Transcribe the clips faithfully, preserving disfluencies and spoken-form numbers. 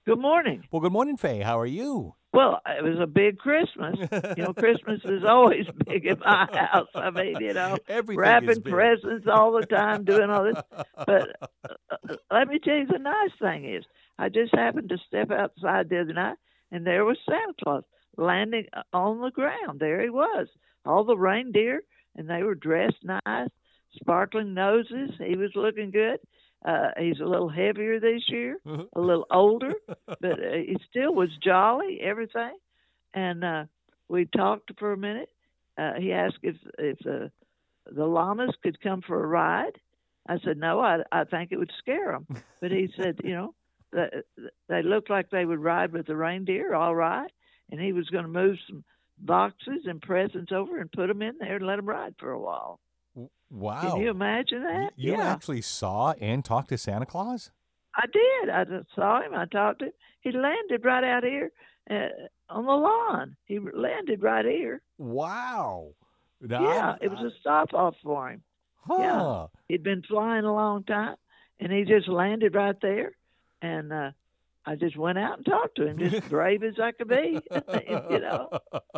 Good morning. Well, good morning, Faye. How are you? Well, it was a big Christmas. You know, Christmas is always big in my house. I mean, you know, Everything is wrapping big. presents all the time, doing all this. But uh, uh, let me tell you, the nice thing is, I just happened to step outside the other night, and there was Santa Claus landing uh, on the ground. There he was. All the reindeer, and they were dressed nice, sparkling noses. He was looking good. Uh, he's a little heavier this year, a little older, but uh, he still was jolly, everything. And uh, we talked for a minute. Uh, he asked if if the the llamas could come for a ride. I said no, I I think it would scare them. But he said, you know, that they looked like they would ride with the reindeer, all right. And he was going to move some boxes and presents over and put them in there and let them ride for a while. Wow. Can you imagine that? You yeah. actually saw and talked to Santa Claus? I did. I just saw him. I talked to him. He landed right out here uh, on the lawn. He landed right here. Wow. Now, yeah, I, it was a stop off for him. Huh. Yeah. He'd been flying a long time, and he just landed right there. And uh, I just went out and talked to him, just brave as I could be, you know.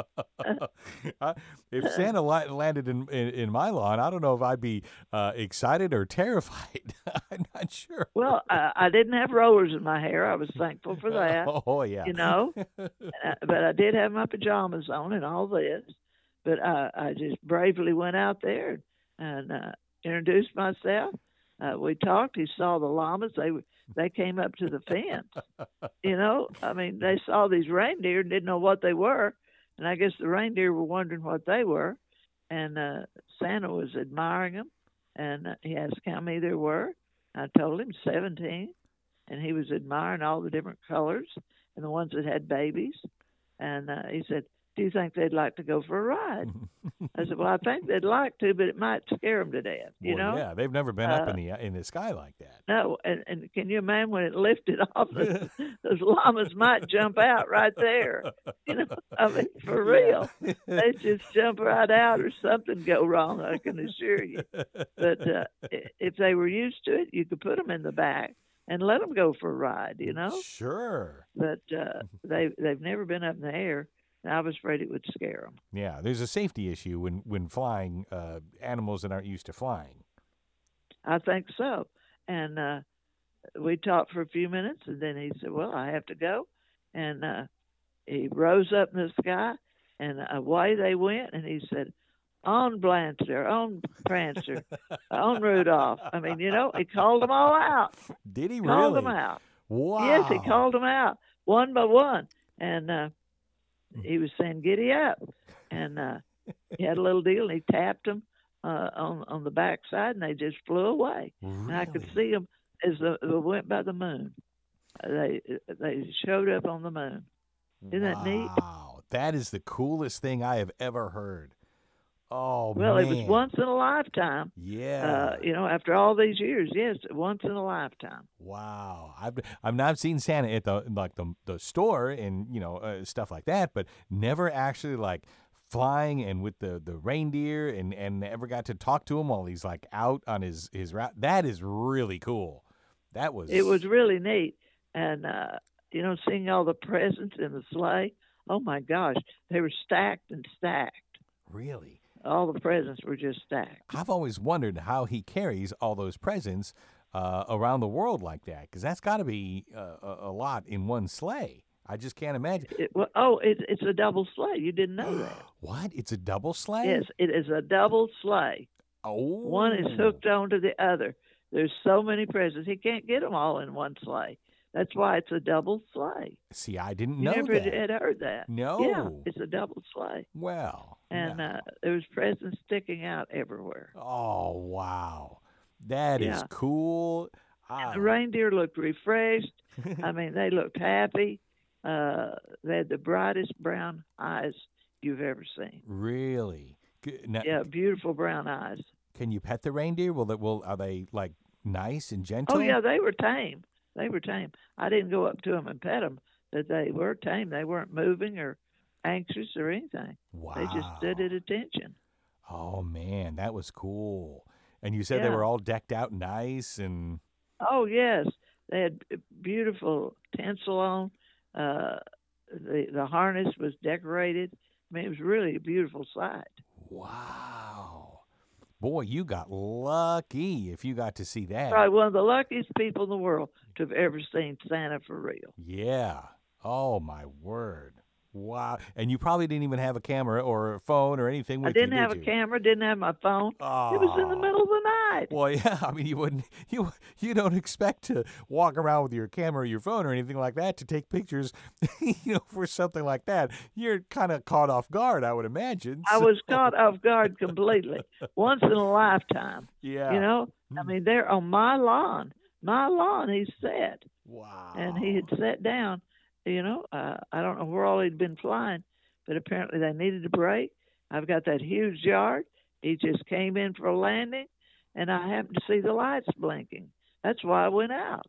If Santa la- landed in, in in my lawn, I don't know if I'd be uh, excited or terrified. I'm not sure. Well, I, I didn't have rollers in my hair. I was thankful for that. Oh, yeah. You know, uh, but I did have my pajamas on and all this. But uh, I just bravely went out there and uh, introduced myself. Uh, we talked. He saw the llamas. They they came up to the fence. You know, I mean, they saw these reindeer and didn't know what they were, and I guess the reindeer were wondering what they were. And uh, Santa was admiring them, and uh, he asked how many there were. I told him seventeen, and he was admiring all the different colors and the ones that had babies. And uh, he said, do you think they'd like to go for a ride? I said, well, I think they'd like to, but it might scare them to death, you well, know? Yeah, they've never been uh, up in the in the sky like that. No, and, and can you imagine when it lifted off, those, those llamas might jump out right there. You know, I mean, for real. Yeah. They just jump right out or something go wrong, I can assure you. But uh, if they were used to it, you could put them in the back and let them go for a ride, you know? Sure. But uh, they, they've never been up in the air. And I was afraid it would scare them. Yeah, there's a safety issue when, when flying uh, animals that aren't used to flying. I think so. And uh, we talked for a few minutes, and then he said, well, I have to go. And uh, he rose up in the sky, and away they went. And he said, on Blancher, on Prancer, on Rudolph. I mean, you know, he called them all out. Did he called really? Called them out. Wow. Yes, he called them out one by one. And uh, he was saying, giddy up. And uh, he had a little deal, and he tapped them uh, on, on the backside, and they just flew away. Really? And I could see them as the, they went by the moon. They they showed up on the moon. Isn't wow. that neat? Wow, that is the coolest thing I have ever heard. Oh, well, man. it was once in a lifetime. Yeah. Uh, you know, after all these years, yes, once in a lifetime. Wow. I've I've not seen Santa at the like the the store and you know uh, stuff like that, but never actually like flying and with the, the reindeer and, and never got to talk to him while he's like out on his his route. That is really cool. That was. It was really neat, and uh, you know, seeing all the presents in the sleigh. Oh my gosh, they were stacked and stacked. Really. All the presents were just stacked. I've always wondered how he carries all those presents uh, around the world like that, because that's got to be uh, a, a lot in one sleigh. I just can't imagine. It, well, oh, it, it's a double sleigh. You didn't know that. What? It's a double sleigh? Yes, it is a double sleigh. Oh. One is hooked onto the other. There's so many presents. He can't get them all in one sleigh. That's why it's a double sleigh. See, I didn't you know never that. had heard that. No. Yeah, it's a double sleigh. Well. And no. uh, there was presents sticking out everywhere. Oh, wow. That yeah. is cool. And the reindeer looked refreshed. I mean, they looked happy. Uh, they had the brightest brown eyes you've ever seen. Really? Now, yeah, beautiful brown eyes. Can you pet the reindeer? Will that will are they like nice and gentle? Oh yeah, they were tame. They were tame. I didn't go up to them and pet them, but they were tame. They weren't moving or anxious or anything. Wow. They just stood at attention. Oh man, that was cool. And you said yeah. they were all decked out nice and. Oh yes, They had beautiful tinsel on. Uh, the the harness was decorated. I mean, it was really a beautiful sight. Wow. Boy, you got lucky if you got to see that. Probably one of the luckiest people in the world to have ever seen Santa for real. Yeah. Oh, my word. Wow. And you probably didn't even have a camera or a phone or anything I with you, didn't have did a you? camera, didn't have my phone. It was in the Oh. middle of the night. Well, yeah. I mean, you wouldn't. You you don't expect to walk around with your camera or your phone or anything like that to take pictures, you know, for something like that. You're kind of caught off guard, I would imagine. I So, was caught off guard completely. Once in a lifetime. yeah. You know, I mean, they're on my lawn. My lawn, he sat. Wow. And he had sat down. You know, uh, I don't know where all he'd been flying, but apparently they needed a break. I've got that huge yard. He just came in for a landing, and I happened to see the lights blinking. That's why I went out.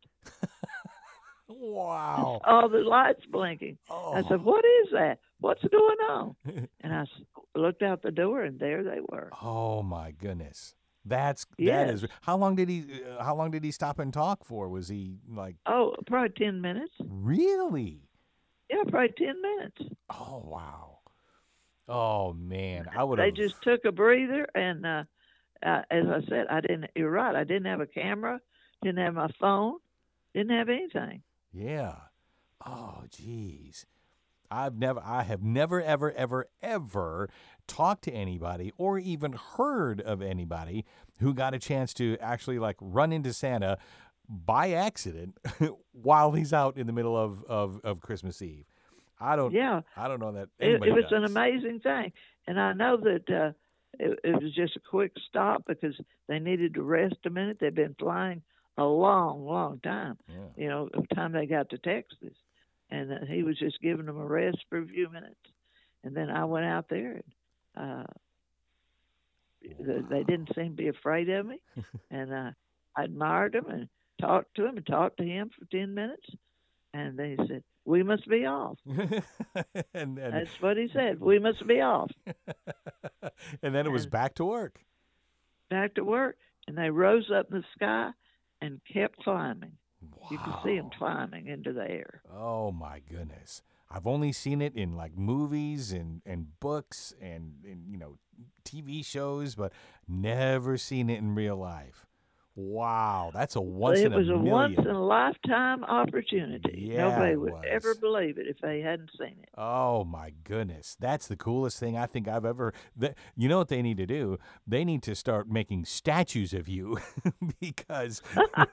Wow. All the lights blinking. Oh. I said, "What is that? What's going on?" And I looked out the door, and there they were. Oh my goodness. That's yes. that is. How long did he? Uh, how long did he stop and talk for? Was he like? Oh, probably ten minutes. Really? Yeah, probably ten minutes. Oh wow. Oh man, I would. They just took a breather, and uh, uh, as I said, I didn't. You're right. I didn't have a camera, didn't have my phone, didn't have anything. Yeah. Oh geez. I've never, I have never, ever, ever, ever talked to anybody or even heard of anybody who got a chance to actually like run into Santa by accident while he's out in the middle of, of, of Christmas Eve. I don't, yeah, I don't know that it, anybody it was does. an amazing thing, and I know that uh, it, it was just a quick stop because they needed to rest a minute. They'd been flying a long, long time. Yeah. You know, by the time they got to Texas. And uh, he was just giving them a rest for a few minutes. And then I went out there, and uh, wow. they didn't seem to be afraid of me. And uh, I admired them and talked to him and talked to him for ten minutes. And then he said, "We must be off." and, and That's what he said. We must be off. And then it was and back to work. Back to work. And they rose up in the sky and kept climbing. Wow. You can see them climbing into the air. Oh, my goodness. I've only seen it in, like, movies and, and books and, and, you know, T V shows, but never seen it in real life. Wow. That's a once it in a was a million. once in a lifetime opportunity. Yeah, Nobody it would was. ever believe it if they hadn't seen it. Oh, my goodness. That's the coolest thing I think I've ever. Th- you know what they need to do? They need to start making statues of you because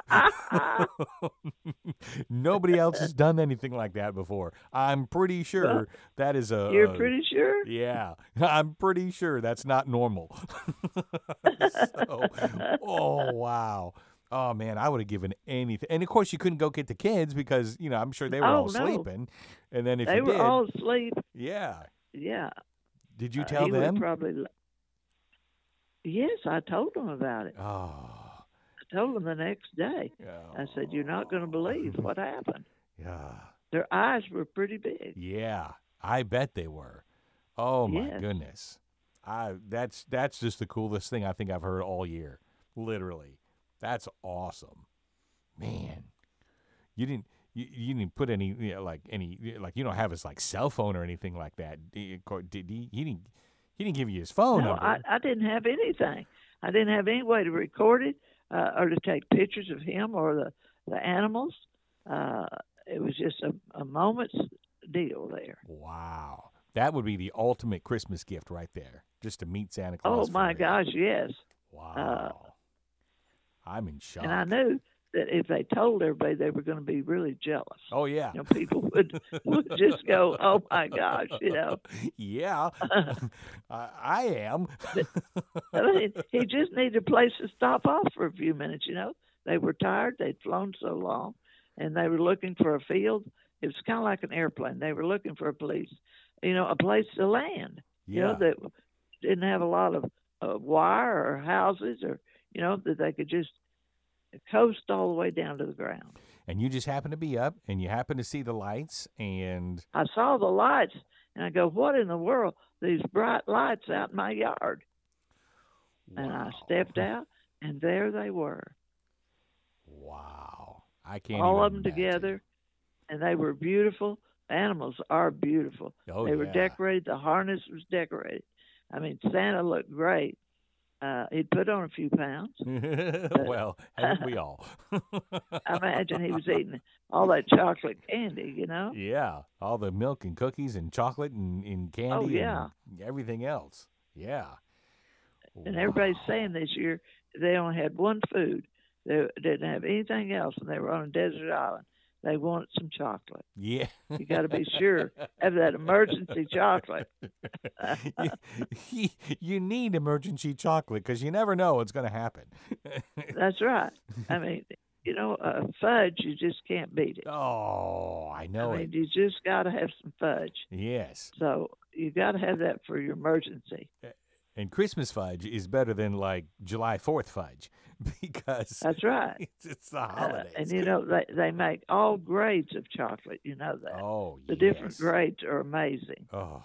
nobody else has done anything like that before. I'm pretty sure Well, that is a. You're a- pretty sure? Yeah, I'm pretty sure that's not normal. So, oh, wow. Oh, man, I would have given anything. And, of course, you couldn't go get the kids because, you know, I'm sure they were Oh, all no. sleeping. And then if They you were did, all asleep. yeah. Yeah. Did you Uh, tell he would them? Probably. Yes, I told them about it. Oh, I told them the next day. yeah. I said, "You're not going to believe what happened." Yeah. Their eyes were pretty big. Yeah. I bet they were. Oh, my Yes. goodness. I that's that's just the coolest thing I think I've heard all year. Literally. That's awesome. Man. You didn't you, you didn't put any you know, like any like you don't have his like cell phone or anything like that. Did, did he he didn't he didn't give you his phone No, number. I, I didn't have anything. I didn't have any way to record it uh, or to take pictures of him or the, the animals. Uh, it was just a, a moment's deal there. Wow. That would be the ultimate Christmas gift right there. Just to meet Santa Claus. Oh, for my real. gosh, yes. Wow. I'm in shock. And I knew that if they told everybody, they were going to be really jealous. Oh, yeah. You know, people would, would just go, "Oh, my gosh," you know. Yeah. I, I am. I mean, he just needed a place to stop off for a few minutes, you know. They were tired. They'd flown so long, and they were looking for a field. It was kind of like an airplane. They were looking for a place, you know, a place to land, you know, Yeah. that didn't have a lot of uh, wire or houses or, you know, that they could just coast all the way down to the ground. And you just happen to be up and you happen to see the lights and I saw the lights, and I go, "What in the world? These bright lights out in my yard." And I wow. stepped out, and there they were. Wow. I can't all even of them imagine. together, and they were beautiful. Animals are beautiful. Oh, they were yeah. decorated. The harness was decorated. I mean, Santa looked great. Uh, he'd put on a few pounds. Well, haven't we all? I imagine he was eating all that chocolate candy, you know? Yeah, all the milk and cookies and chocolate and, and candy Oh, yeah. and everything else. Yeah. And Wow. everybody's saying this year they only had one food. They didn't have anything else, and they were on a desert island. They wanted some chocolate. Yeah. You got to be sure have that emergency chocolate. you, you, you need emergency chocolate because you never know what's going to happen. That's right. I mean, you know, uh, fudge, you just can't beat it. Oh, I know I it. mean, you just got to have some fudge. Yes. So you got to have that for your emergency. And Christmas fudge is better than like July fourth fudge because That's right. it's, it's the holidays. Uh, and you know, they they make all grades of chocolate. You know that. Oh, the yes. different grades are amazing. Oh,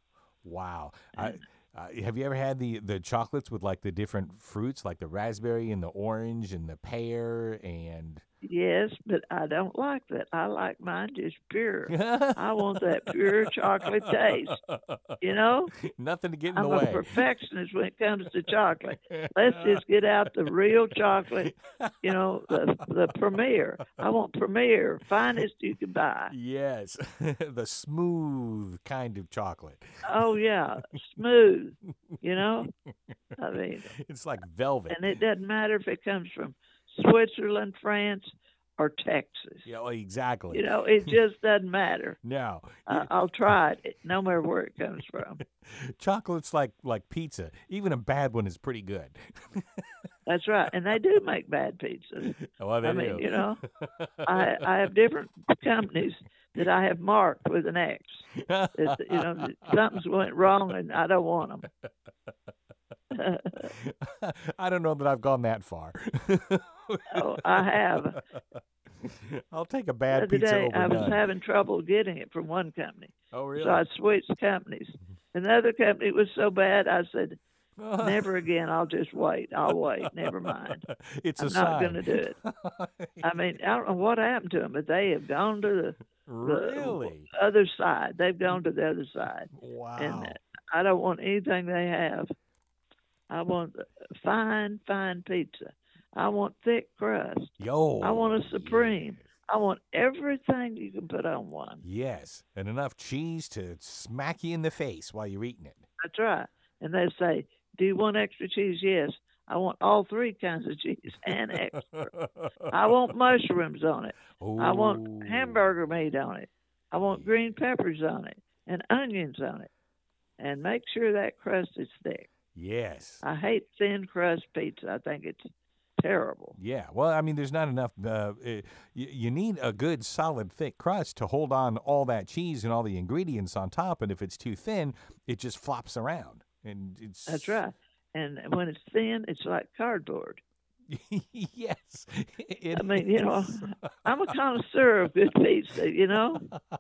wow. I, uh, have you ever had the, the chocolates with like the different fruits, like the raspberry and the orange and the pear and... Yes, but I don't like that. I like mine just pure. I want that pure chocolate taste. You know? Nothing to get in I'm the way. a perfectionist when it comes to chocolate. Let's just get out the real chocolate, you know, the the Premier. I want Premier, finest you can buy. Yes, the smooth kind of chocolate. Oh, yeah, smooth, you know? I mean, it's like velvet. And it doesn't matter if it comes from Switzerland, France, or Texas. Yeah, well, exactly. You know, it just doesn't matter. No. Uh, I'll try it, no matter where it comes from. Chocolate's like like pizza. Even a bad one is pretty good. That's right, and they do make bad pizzas. Well, they I mean, do. you know, I I have different companies that I have marked with an X. That, you know, something's went wrong, and I don't want them. I don't know that I've gone that far. Oh, I have. I'll take a bad The other pizza day, over I was none. having trouble getting it from one company. Oh, really? So I switched companies. Another company was so bad, I said, never again. I'll just wait. I'll wait. Never mind. It's I'm a not sign. going to do it. I mean, I don't know what happened to them, but they have gone to the, Really? the other side. They've gone to the other side. Wow. And I don't want anything they have. I want fine, fine pizza. I want thick crust. Yo. I want a supreme. Yes. I want everything you can put on one. Yes, and enough cheese to smack you in the face while you're eating it. That's right. And they say, do you want extra cheese? Yes. I want all three kinds of cheese and extra. I want mushrooms on it. Ooh. I want hamburger meat on it. I want green peppers on it and onions on it. And make sure that crust is thick. Yes. I hate thin crust pizza. I think it's terrible. Yeah. Well, I mean, there's not enough. Uh, you, you need a good, solid, thick crust to hold on all that cheese and all the ingredients on top. And if it's too thin, it just flops around. And it's That's right. And when it's thin, it's like cardboard. Yes. It I mean, you know, is. I'm a connoisseur of good pizza, you know?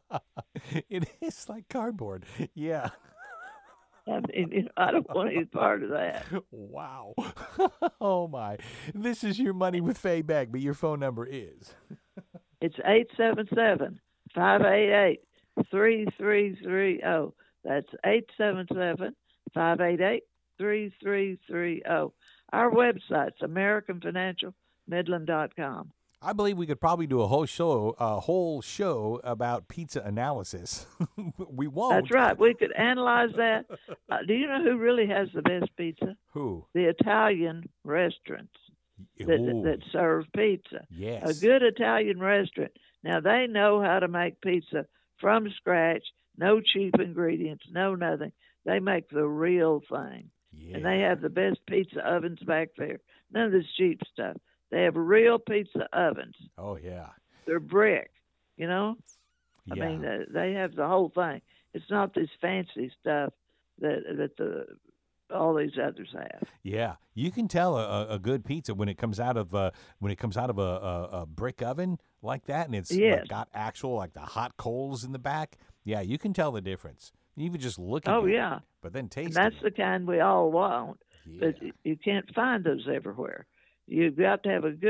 It is like cardboard. Yeah. I mean, you know, I don't want any part of that. Wow. Oh, my. This is your Money with Faye Beck, but your phone number is. It's eight seven seven, five eight eight, three three three zero. That's eight seven seven, five eight eight, three three three zero. Our website's american financial midland dot com. I believe we could probably do a whole show, a whole show about pizza analysis. We won't. That's right. We could analyze that. Uh, do you know who really has the best pizza? Who? The Italian restaurants that, Ooh, that serve pizza. yes. A good Italian restaurant. Now, they know how to make pizza from scratch, no cheap ingredients, no nothing. They make the real thing. Yeah. And they have the best pizza ovens back there. None of this cheap stuff. They have real pizza ovens. Oh, yeah. They're brick, you know? I Yeah. mean, uh, they have the whole thing. It's not this fancy stuff that that the all these others have. Yeah, you can tell a, a good pizza when it comes out of uh, when it comes out of a, a, a brick oven like that, and it's Yes. like got actual like the hot coals in the back. Yeah, you can tell the difference. Even just looking. Oh, at yeah. it, but then And tasting. that's it. the kind we all want. Yeah. But you can't find those everywhere. You've got to have a good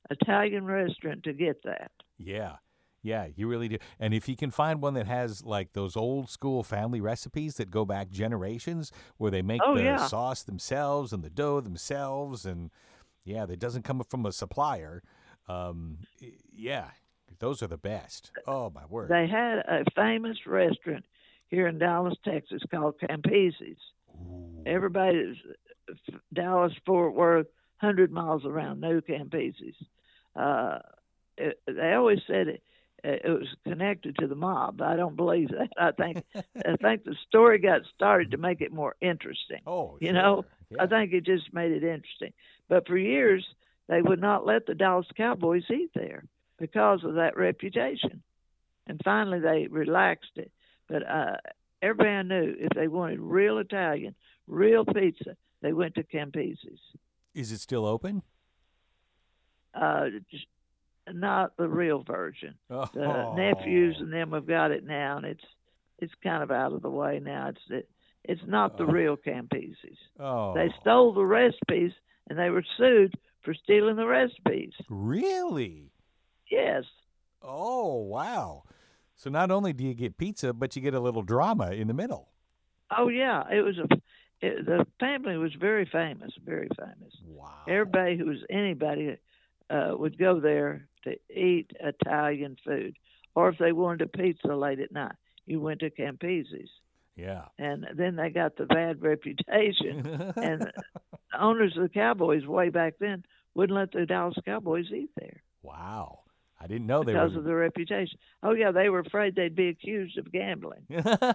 Italian restaurant to get that. Yeah. Yeah, you really do. And if you can find one that has like those old school family recipes that go back generations where they make Oh the yeah, sauce themselves and the dough themselves and yeah, that doesn't come from a supplier. Um, y- yeah, those are the best. Oh my word. they had a famous restaurant here in Dallas, Texas called Campese's. Ooh. Everybody, Dallas, Fort Worth, hundred miles around, knew Campese's. Uh, it, they always said it, it was connected to the mob. I don't believe that. I think I think the story got started to make it more interesting. Oh, You know, sure. I Yeah. think it just made it interesting. But for years, they would not let the Dallas Cowboys eat there because of that reputation. And finally, they relaxed it. But uh, everybody knew if they wanted real Italian, real pizza, they went to Campese's. Is it still open? Uh, not the real version. The nephews Oh. and them have got it now, and it's it's kind of out of the way now. It's it, it's not the Oh. real Campese's. They Oh. stole the recipes, and they were sued for stealing the recipes. Really? Yes. Oh, wow. So not only do you get pizza, but you get a little drama in the middle. Oh yeah. It was a. It, the family was very famous, very famous. Wow. Everybody who was anybody uh, would go there to eat Italian food, or if they wanted a pizza late at night, you went to Campese's. Yeah. And then they got the bad reputation. And the owners of the Cowboys way back then wouldn't let the Dallas Cowboys eat there Wow. I didn't know they because were. of the reputation. Oh yeah, they were afraid they'd be accused of gambling.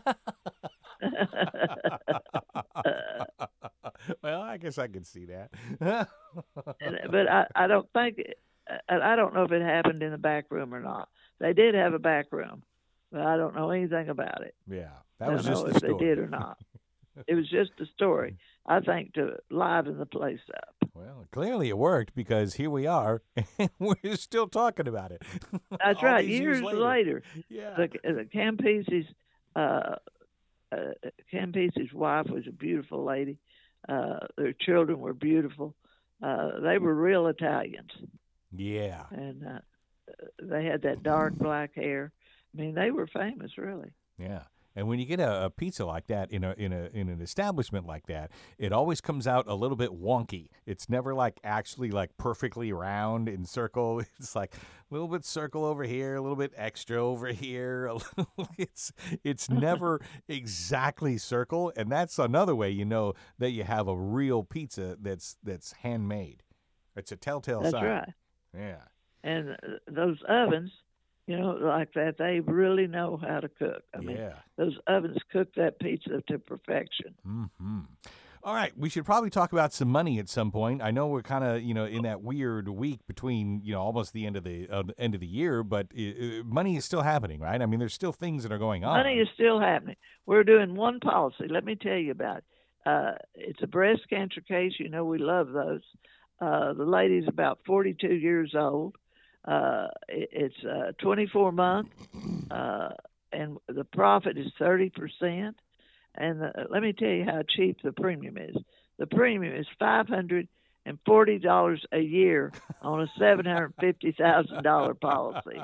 Well, I guess I could see that. And, but I, I don't think I, I don't know if it happened in the back room or not. They did have a back room, but I don't know anything about it. Yeah, I that was don't just know the if they story. did or not. It was just a story. I think to liven the place up. Well, clearly it worked because here we are, and we're still talking about it. That's All right. these Years later. later, Yeah. the the Campese's uh, uh, Campese's wife was a beautiful lady. Uh, their children were beautiful. Uh, they were real Italians, Yeah. and uh, they had that dark black hair. I mean, they were famous, really. Yeah. And when you get a, a pizza like that in a in a in an establishment like that, it always comes out a little bit wonky. It's never like actually like perfectly round in circle. It's like a little bit circle over here, a little bit extra over here. A little, it's it's never exactly circle, and that's another way you know that you have a real pizza that's that's handmade. It's a telltale That's sign. right. Yeah. And uh, those ovens, you know, like that, they really know how to cook. I mean, Yeah. those ovens cook that pizza to perfection. Hmm. All right, we should probably talk about some money at some point. I know we're kind of, you know, in that weird week between, you know, almost the end of the uh, end of the year, but uh, money is still happening, right? I mean, there's still things that are going on. Money is still happening. We're doing one policy. Let me tell you about it. Uh, it's a breast cancer case. You know, we love those. Uh, the lady's about forty-two years old. Uh, it, it's uh, twenty-four month, uh, and the profit is thirty percent. And the, let me tell you how cheap the premium is. The premium is five hundred and forty dollars a year on a seven hundred fifty thousand dollar policy.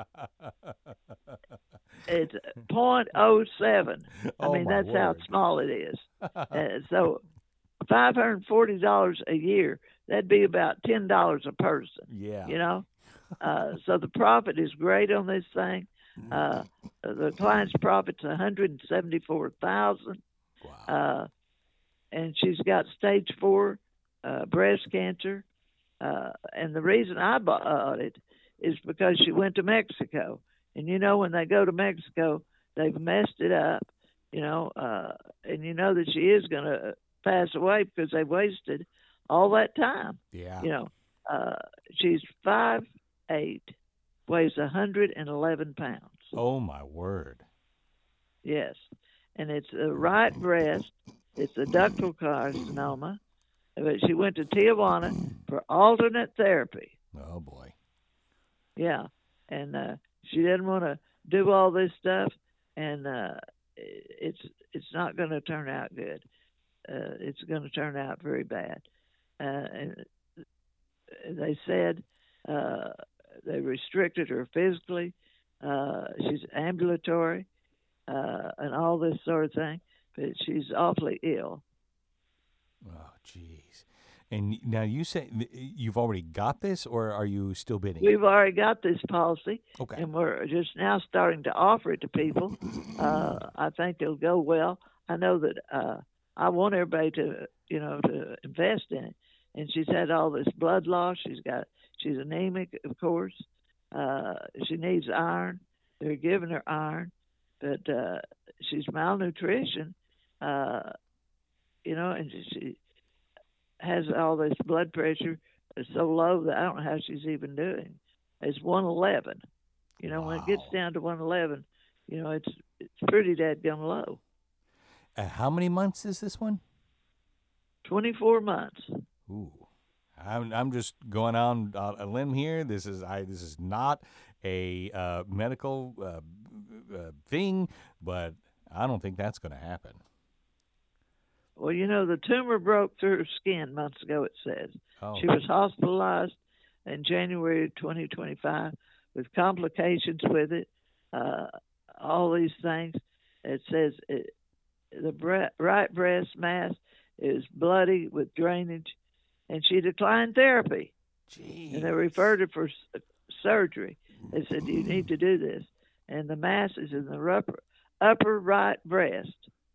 It's point oh seven. I Oh, mean, my that's how word. small it is. Uh, so five hundred forty dollars a year, that'd be about ten dollars a person. Yeah. You know, uh, so the profit is great on this thing. Uh, the client's profit's one hundred seventy-four thousand, Wow. uh, and she's got stage four uh, breast cancer. Uh, and the reason I bought it is because she went to Mexico, and you know when they go to Mexico, they've messed it up. You know, uh, and you know that she is going to pass away because they wasted all that time. Yeah. You know, uh, she's five eight, weighs one hundred eleven pounds. Oh, my word. Yes, and it's a right breast. It's a ductal carcinoma. But she went to Tijuana for alternate therapy. Oh, boy. Yeah, and uh, she didn't want to do all this stuff, and uh, it's it's not going to turn out good. Uh, it's going to turn out very bad. Uh, and they said Uh, they restricted her physically. Uh, she's ambulatory uh, and all this sort of thing, but she's awfully ill. Oh, jeez. And now you say th- you've already got this, or are you still bidding? We've already got this policy, Okay. and we're just now starting to offer it to people. Uh, I think it'll go well. I know that uh, I want everybody to, you know, to invest in it. And she's had all this blood loss. She's got, she's anemic, of course. Uh, she needs iron. They're giving her iron, but uh, she's malnutrition. Uh, you know, and she has all this blood pressure so low that I don't know how she's even doing. It's one eleven. You know, wow. when it gets down to one eleven, you know, it's it's pretty dadgum low. Uh, how many months is this one? twenty-four months. Ooh, I'm I'm just going on a limb here. This is I this is not a uh, medical uh, uh, thing, but I don't think that's going to happen. Well, you know, the tumor broke through her skin months ago, it says. Oh. She was hospitalized in January twenty twenty-five with complications with it, uh, all these things. It says it, the bre- right breast mass is bloody with drainage, and she declined therapy. Jeez. And they referred her for s- surgery. They said, you need to do this. And the mass is in the upper, upper right breast.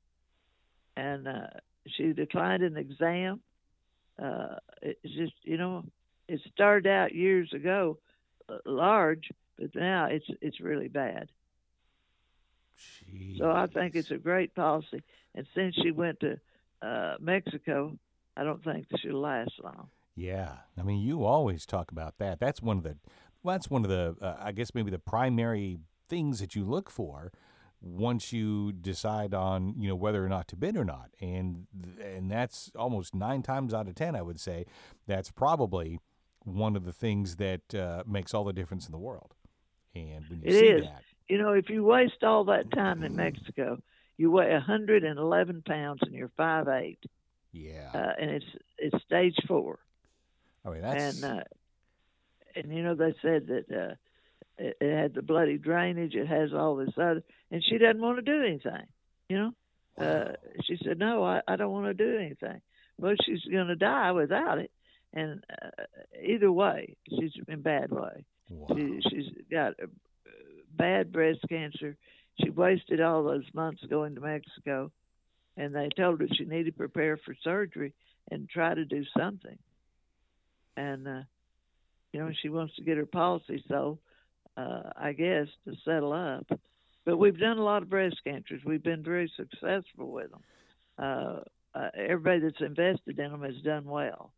And uh, she declined an exam. Uh, it's just, you know, it started out years ago uh, large, but now it's it's really bad. Jeez. So I think it's a great policy. And since she went to uh, Mexico, I don't think she'll last long. Yeah, I mean, you always talk about that. That's one of the, well, that's one of the, uh, I guess maybe the primary things that you look for once you decide on, you know, whether or not to bid or not. And and that's almost nine times out of ten, I would say, that's probably one of the things that uh, makes all the difference in the world. And when you It see is. that, You know, if you waste all that time in Mexico, you weigh one hundred eleven pounds and you're five eight, yeah, uh, and it's it's stage four. I mean that's And uh, and you know they said that uh, it, it had the bloody drainage, it has all this other, and she doesn't want to do anything. You know, wow. uh, she said, "No, I, I don't want to do anything." Well, she's going to die without it, and uh, either way, she's in bad way. Wow. She, she's got uh, bad breast cancer. She wasted all those months going to Mexico, and they told her she needed to prepare for surgery and try to do something. And uh, you know, she wants to get her policy sold, uh, I guess, to settle up. But we've done a lot of breast cancers. We've been very successful with them. Uh, uh, everybody that's invested in them has done well.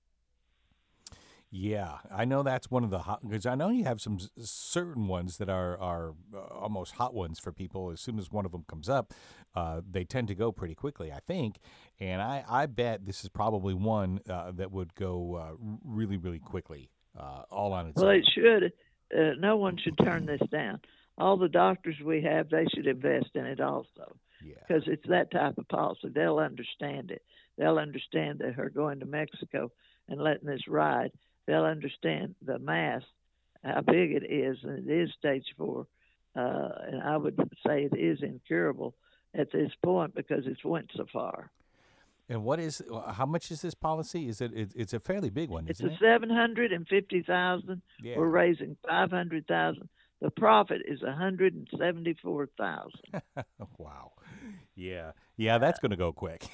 Yeah, I know that's one of the hot, because I know you have some s- certain ones that are are uh, almost hot ones for people. As soon as one of them comes up, uh, they tend to go pretty quickly, I think. And I, I bet this is probably one uh, that would go uh, really, really quickly, uh, all on its Well, own. it should. Uh, no one should turn this down. All the doctors we have, they should invest in it also, Yeah. because it's that type of policy. They'll understand it. They'll understand that her going to Mexico and letting this ride. They'll understand the mass, how big it is, and it is stage four. Uh, and I would say it is incurable at this point because it's went so far. And what is, how much is this policy? Is it, it it's a fairly big one, It's isn't a it? seven hundred and fifty thousand. Yeah. We're raising five hundred thousand. The profit is one hundred and seventy-four thousand. Wow. Yeah. Yeah, that's going to go quick.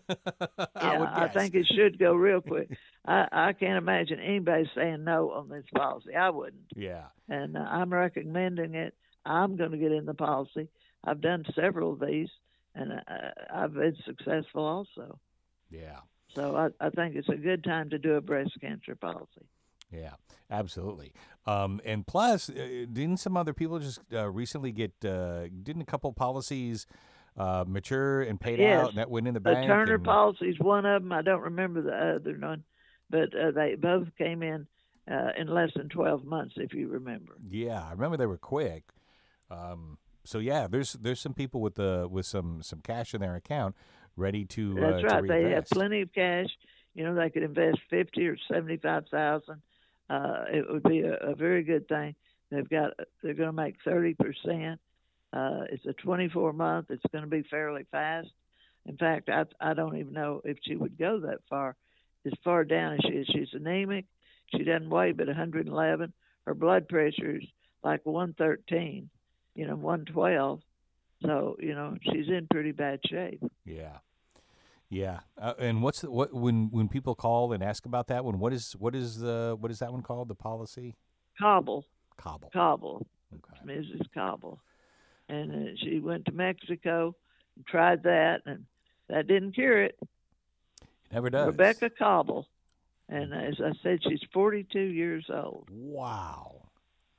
I would Yeah, I guess. think it should go real quick. I, I can't imagine anybody saying no on this policy. I wouldn't. Yeah. And uh, I'm recommending it. I'm going to get in the policy. I've done several of these, and uh, I've been successful also. Yeah. So I, I think it's a good time to do a breast cancer policy. Yeah, absolutely. Um, and plus, uh, didn't some other people just uh, recently get, uh, didn't a couple policies uh, mature and paid Yes. out and that went in the The bank? Turner and, policy is one of them. I don't remember the other one, but uh, they both came in uh, in less than twelve months, if you remember. Yeah, I remember they were quick. Um, so yeah, there's there's some people with the with some some cash in their account ready to uh, That's right. to They have reinvest. plenty of cash. You know, they could invest fifty or seventy-five thousand uh, it would be a, a very good thing. They've got they're going to make thirty percent. Uh, it's a twenty-four month. It's going to be fairly fast. In fact, I I don't even know if she would go that far. As far down as she is, she's anemic. She doesn't weigh but one hundred eleven. Her blood pressure is like one thirteen, you know, one twelve. So you know she's in pretty bad shape. Yeah, yeah. Uh, and what's the, what when when people call and ask about that one? What is what is the what is that one called? The policy? Cobble. Cobble. Cobble. Okay. Missus Cobble, and uh, she went to Mexico, and tried that, and that didn't cure it. It never does. Rebecca Cobble, and uh, as I said, she's forty-two years old. Wow,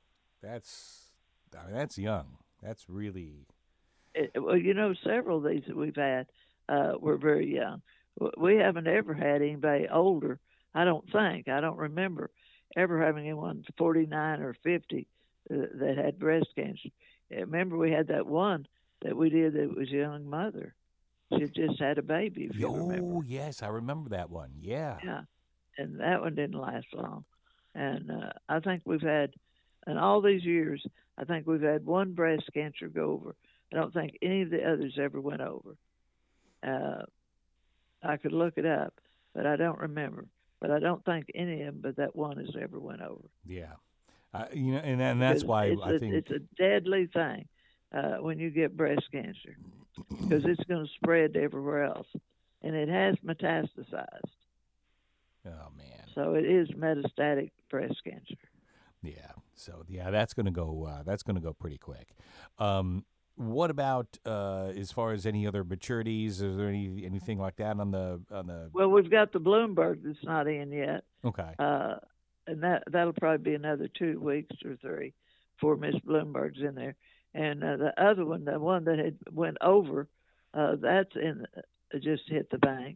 that's I mean that's young. That's really. It, well, you know, several of these that we've had uh, were very young. We haven't ever had anybody older. I don't think. I don't remember ever having anyone forty-nine or fifty uh, that had breast cancer. Remember, we had that one that we did that was a young mother. She had just had a baby, if you oh, remember. yes, I remember that one. Yeah. Yeah, and that one didn't last long. And uh, I think we've had, in all these years, I think we've had one breast cancer go over. I don't think any of the others ever went over. Uh, I could look it up, but I don't remember. But I don't think any of them, but that one has ever went over. Yeah, uh, you know, and, and that's Because why it's I a, think it's a deadly thing uh, when you get breast cancer, because it's going to spread to everywhere else, and it has metastasized. Oh man! So it is metastatic breast cancer. Yeah. So yeah, that's going to go. Uh, that's going to go pretty quick. Um, What about uh, as far as any other maturities? Is there any anything like that on the on the? Well, we've got the Bloomberg that's not in yet, Okay. uh, and that that'll probably be another two weeks or three before Miss Bloomberg's in there. And uh, the other one, the one that had went over, uh, that's in uh, just hit the bank,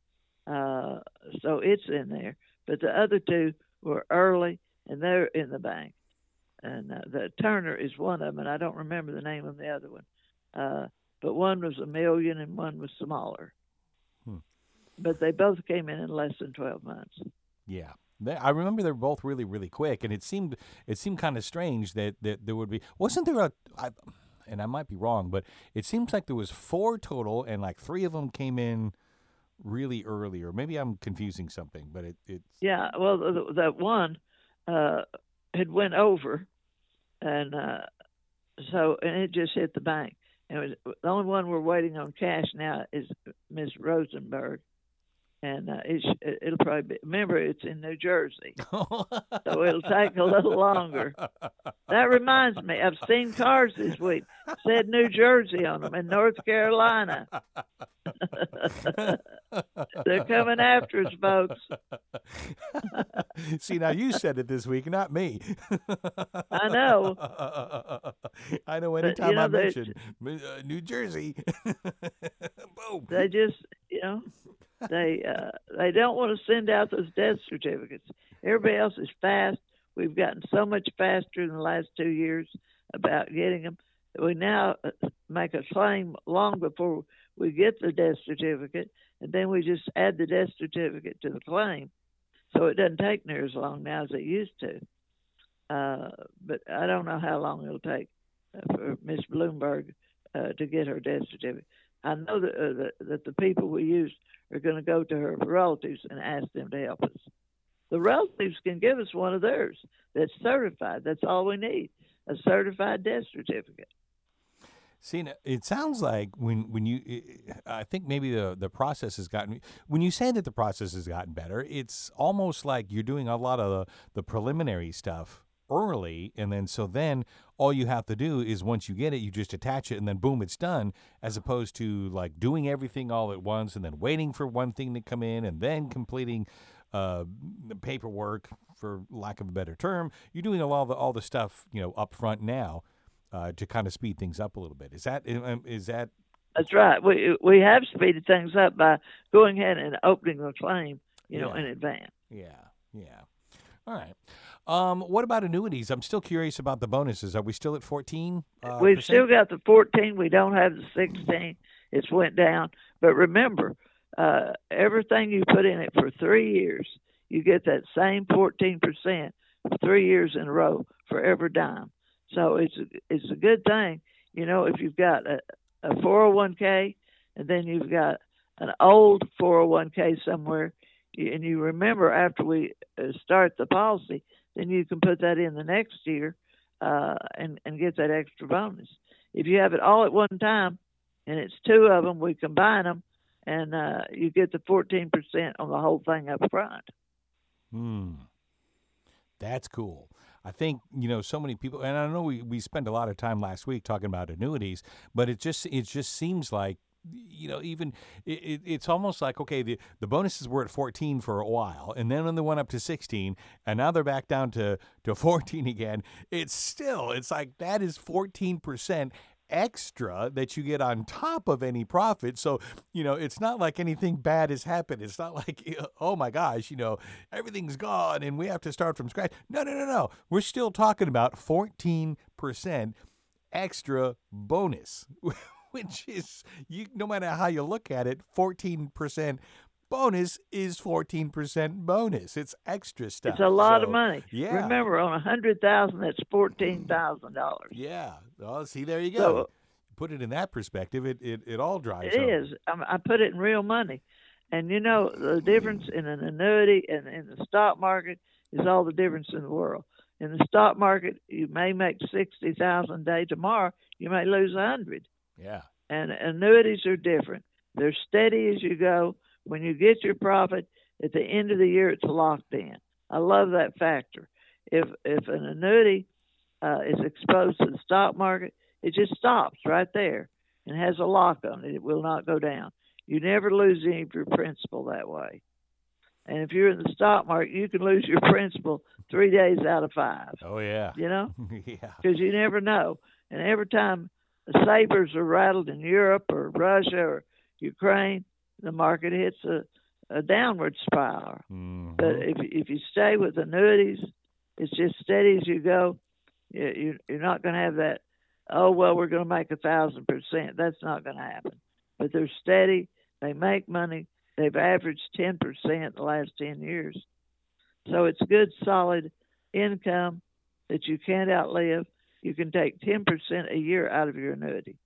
uh, so it's in there. But the other two were early, and they're in the bank. And uh, the Turner is one of them, and I don't remember the name of the other one. Uh, but one was a million, and one was smaller. Hmm. But they both came in in less than twelve months. Yeah, they, I remember they're both really, really quick, and it seemed it seemed kind of strange that, that there would be wasn't there a, I, and I might be wrong, but it seems like there was four total, and like three of them came in really early, or maybe I'm confusing something, but it it's yeah. Well, th- that one uh, had went over, and uh, so and it just hit the bank. And it was, the only one we're waiting on cash now is Miss Rosenberg, and uh, it's, it'll probably be. Remember, it's in New Jersey, so it'll take a little longer. That reminds me, I've seen cars this week said New Jersey on them in North Carolina. They're coming after us, folks. See, now you said it this week, not me. I know. I know anytime you know, I they- mention uh, New Jersey, boom. They just, you know, they uh, they don't want to send out those death certificates. Everybody else is fast. We've gotten so much faster in the last two years about getting them. We now make a claim long before we get the death certificate, and then we just add the death certificate to the claim. So it doesn't take near as long now as it used to. Uh, but I don't know how long it'll take uh, for Miss Bloomberg uh, to get her death certificate. I know that, uh, that, that the people we use are going to go to her relatives and ask them to help us. The relatives can give us one of theirs that's certified. That's all we need, a certified death certificate. See, it sounds like when, when you, I think maybe the, the process has gotten, when you say that the process has gotten better, it's almost like you're doing a lot of the, the preliminary stuff early, and then so then all you have to do is once you get it, you just attach it, and then boom, it's done, as opposed to like doing everything all at once and then waiting for one thing to come in and then completing uh, the paperwork, for lack of a better term. You're doing all the all the stuff, you know, up front now. Uh, to kind of speed things up a little bit. Is that is that? That's right. We we have speeded things up by going ahead and opening the claim, you know, Yeah. in advance. Yeah, yeah. All right. Um, what about annuities? I'm still curious about the bonuses. Are we still at fourteen? Uh, We've percent? still got the fourteen. We don't have the sixteen. It's went down. But remember, uh, everything you put in it for three years, you get that same fourteen percent three years in a row for every dime. So it's it's a good thing, you know, if you've got a, a four oh one k and then you've got an old four oh one k somewhere, and you remember after we uh, start the policy, then you can put that in the next year uh, and and get that extra bonus. If you have it all at one time, and it's two of them, we combine them, and uh, you get the fourteen percent on the whole thing up front. Hmm. That's cool. I think, you know, so many people, and I know we, we spent a lot of time last week talking about annuities, but it just it just seems like, you know, even it, it, it's almost like, okay, the, the bonuses were at fourteen for a while, and then when they went up to sixteen, and now they're back down to, to fourteen again. It's still, it's like that is fourteen percent extra that you get on top of any profit. So, you know, it's not like anything bad has happened. It's not like, oh my gosh, you know, everything's gone and we have to start from scratch. No, no, no, no. We're still talking about fourteen percent extra bonus, which is, you, no matter how you look at it, fourteen percent bonus is fourteen percent bonus. It's extra stuff. It's a lot so, of money. Yeah. Remember, on a hundred thousand, that's fourteen thousand dollars. Yeah. Well, see, there you go. So, put it in that perspective, it, it, it all drives It home. is. I, I put it in real money. And, you know, the difference in an annuity and in the stock market is all the difference in the world. In the stock market, you may make sixty thousand dollars a day. Tomorrow, you may lose one hundred Yeah. thousand dollars. And annuities are different. They're steady as you go. When you get your profit, at the end of the year, it's locked in. I love that factor. If if an annuity uh, is exposed to the stock market, it just stops right there and has a lock on it. It will not go down. You never lose any of your principal that way. And if you're in the stock market, you can lose your principal three days out of five. Oh, yeah. You know? Yeah. Because you never know. And every time the sabers are rattled in Europe or Russia or Ukraine, the market hits a, a downward spiral. Mm-hmm. But if if you stay with annuities, it's just steady as you go. You, you, you're not going to have that, oh, well, we're going to make a thousand percent. That's not going to happen. But they're steady. They make money. They've averaged ten percent the last ten years. So it's good, solid income that you can't outlive. You can take ten percent a year out of your annuity.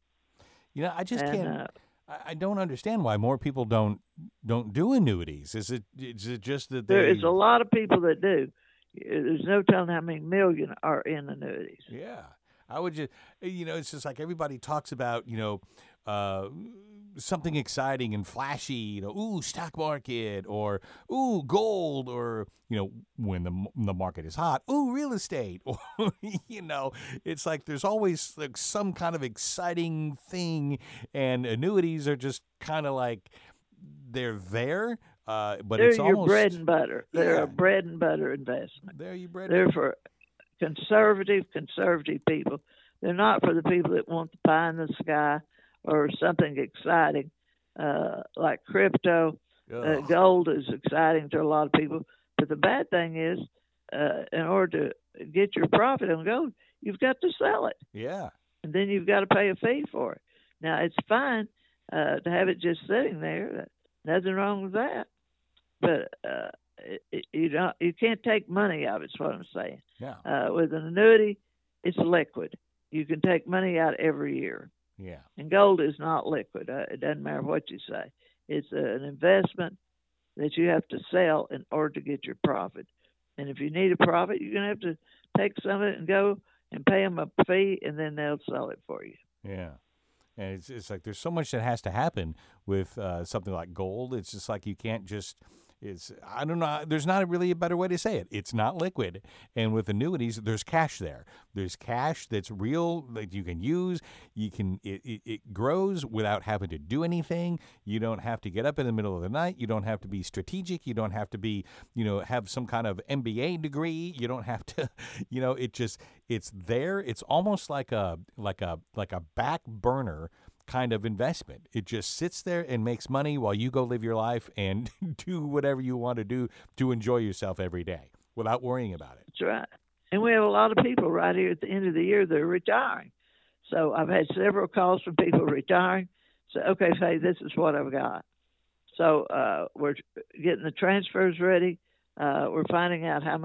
You know, I just and, can't. Uh, I don't understand why more people don't don't do annuities. Is it is it just that they... There is a lot of people that do. There's no telling how many million are in annuities. Yeah. I would just, you know, it's just like everybody talks about, you know, uh, something exciting and flashy, you know, ooh, stock market, or ooh, gold, or, you know, when the the market is hot, ooh, real estate, or, you know, it's like there's always like some kind of exciting thing, and annuities are just kind of like, they're there, uh, but They're it's your almost... bread and butter. They're Yeah. a bread and butter investment. They're your bread They're and for conservative, conservative people. They're not for the people that want the pie in the sky or something exciting uh, like crypto. Uh, gold is exciting to a lot of people. But the bad thing is, uh, in order to get your profit on gold, you've got to sell it. Yeah. And then you've got to pay a fee for it. Now, it's fine uh, to have it just sitting there. Nothing wrong with that. But uh, it, you don't, you can't take money out, is what I'm saying. Yeah. Uh, with an annuity, it's liquid. You can take money out every year. Yeah. And gold is not liquid. Uh, it doesn't matter what you say. It's uh, an investment that you have to sell in order to get your profit. And if you need a profit, you're going to have to take some of it and go and pay them a fee, and then they'll sell it for you. Yeah. And it's it's like there's so much that has to happen with uh, something like gold. It's just like you can't just... It's, I don't know, there's not really a better way to say it. It's not liquid. And with annuities, there's cash there. There's cash that's real, that you can use. You can, it, it, it grows without having to do anything. You don't have to get up in the middle of the night. You don't have to be strategic. You don't have to be, you know, have some kind of M B A degree. You don't have to, you know, it just, it's there. It's almost like a, like a, like a back burner kind of investment. It just sits there and makes money while you go live your life and do whatever you want to do to enjoy yourself every day without worrying about it. That's right. And we have a lot of people right here at the end of the year that are retiring. So I've had several calls from people retiring. So, okay, say, this is what I've got. So uh, we're getting the transfers ready. Uh, we're finding out how much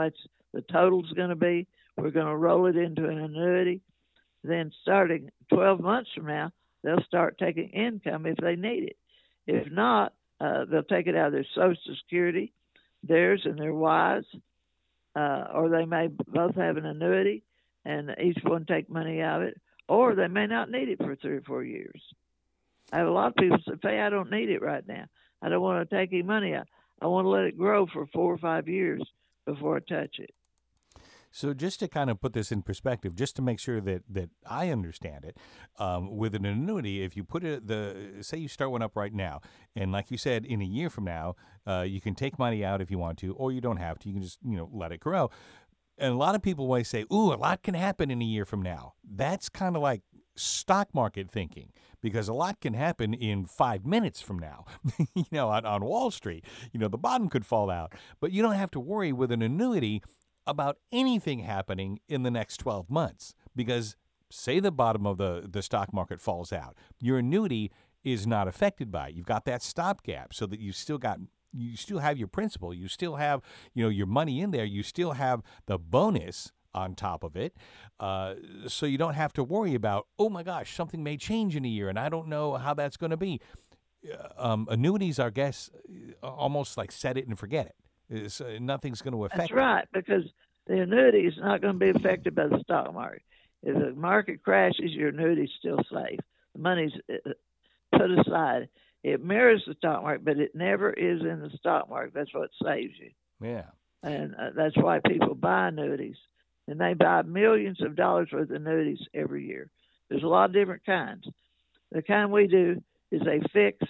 the total's going to be. We're going to roll it into an annuity. Then starting twelve months from now, they'll start taking income if they need it. If not, uh, they'll take it out of their Social Security, theirs and their wives', uh, or they may both have an annuity and each one take money out of it, or they may not need it for three or four years. I have a lot of people say, "Hey, I don't need it right now. I don't want to take any money out. I want to let it grow for four or five years before I touch it." So just to kind of put this in perspective, just to make sure that, that I understand it, um, with an annuity, if you put it, the say you start one up right now, and like you said, in a year from now, uh, you can take money out if you want to, or you don't have to. You can just, you know, let it grow. And a lot of people always say, "Ooh, a lot can happen in a year from now." That's kind of like stock market thinking, because a lot can happen in five minutes from now. you know, on, on Wall Street, you know, the bottom could fall out, but you don't have to worry with an annuity about anything happening in the next twelve months, because say the bottom of the, the stock market falls out, your annuity is not affected by it. You've got that stopgap so that you still got you still have your principal, you still have, you know, your money in there, you still have the bonus on top of it, uh, so you don't have to worry about, oh my gosh, something may change in a year and I don't know how that's going to be. Um, annuities, I guess, almost like set it and forget it. It's, uh, nothing's going to affect That's right, because the annuity is not going to be affected by the stock market. If the market crashes, your annuity is still safe. The money's uh, put aside. It mirrors the stock market, but it never is in the stock market. That's what saves you. Yeah. And uh, that's why people buy annuities. And they buy millions of dollars worth of annuities every year. There's a lot of different kinds. The kind we do is a fixed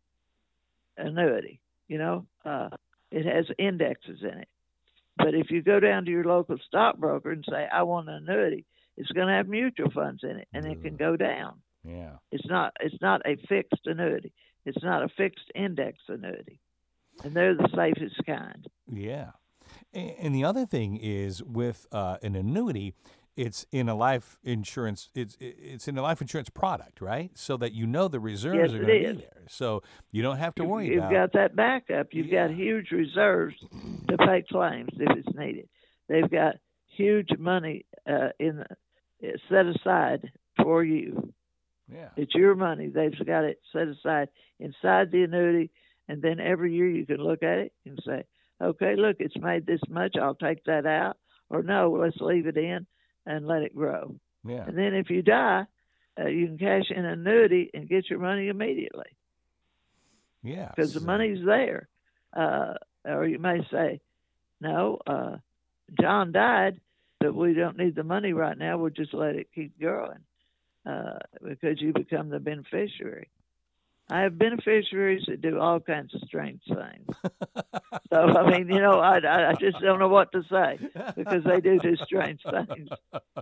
annuity. You know, uh, it has indexes in it. But if you go down to your local stockbroker and say, "I want an annuity," it's going to have mutual funds in it, and it can go down. Yeah. It's not. It's not a fixed annuity. It's not a fixed index annuity, and they're the safest kind. Yeah. And the other thing is with uh, an annuity, it's in a life insurance. It's it's in a life insurance product, right? So that you know the reserves Yes, are it going to is. be there, so you don't have to You've, worry you've about. got that backup. You've Yeah. got huge reserves to pay claims if it's needed. They've got huge money uh, in the, set aside for you. Yeah. It's your money. They've got it set aside inside the annuity, and then every year you can look at it and say, "Okay, look, it's made this much. I'll take that out," or "No, let's leave it in and let it grow." Yeah. And then if you die, uh, you can cash in an annuity and get your money immediately Yeah. because the so- money's there. Uh, or you may say, "No, uh, John died, but we don't need the money right now. We'll just let it keep growing uh, because you become the beneficiary." I have beneficiaries that do all kinds of strange things. So, I mean, you know, I, I just don't know what to say because they do do strange things.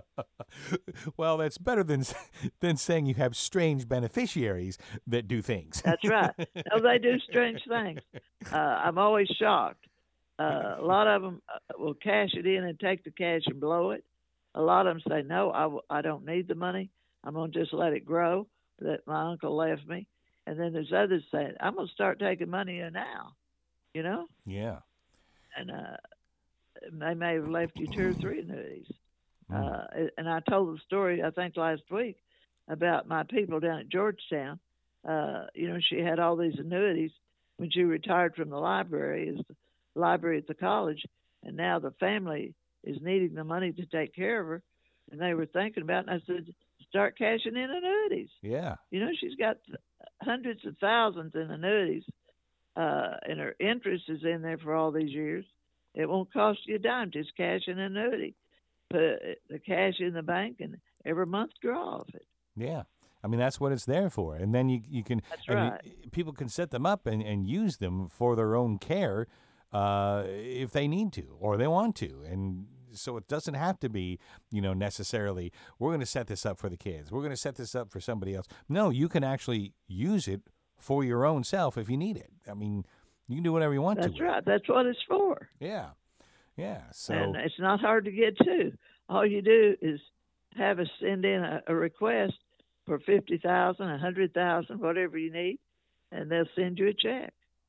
Well, that's better than than saying you have strange beneficiaries that do things. That's right. No, they do strange things. Uh, I'm always shocked. Uh, a lot of them will cash it in and take the cash and blow it. A lot of them say, "No, I, w- I don't need the money. I'm going to just let it grow that my uncle left me." And then there's others saying, "I'm going to start taking money in now," you know? Yeah. And uh, they may have left you two or three annuities. Mm. Uh, and I told the story, I think, last week about my people down at Georgetown. Uh, you know, she had all these annuities when she retired from the library, as the library at the college, and now the family is needing the money to take care of her. And they were thinking about it, and I said, "Start cashing in annuities." Yeah. You know, she's got hundreds of thousands in annuities, uh, and her interest is in there for all these years. It won't cost you a dime. Just cash an annuity, put the cash in the bank, and every month draw off it. Yeah. I mean, that's what it's there for. And then you you can That's and you- right. people can set them up and, and use them for their own care uh, if they need to or they want to. And so it doesn't have to be, you know, necessarily, we're going to set this up for the kids. We're going to set this up for somebody else. No, you can actually use it for your own self if you need it. I mean, you can do whatever you want That's to. with it. right. That's what it's for. Yeah. Yeah. So, And it's not hard to get to. All you do is have us send in a, a request for fifty thousand, a hundred thousand, whatever you need, and they'll send you a check.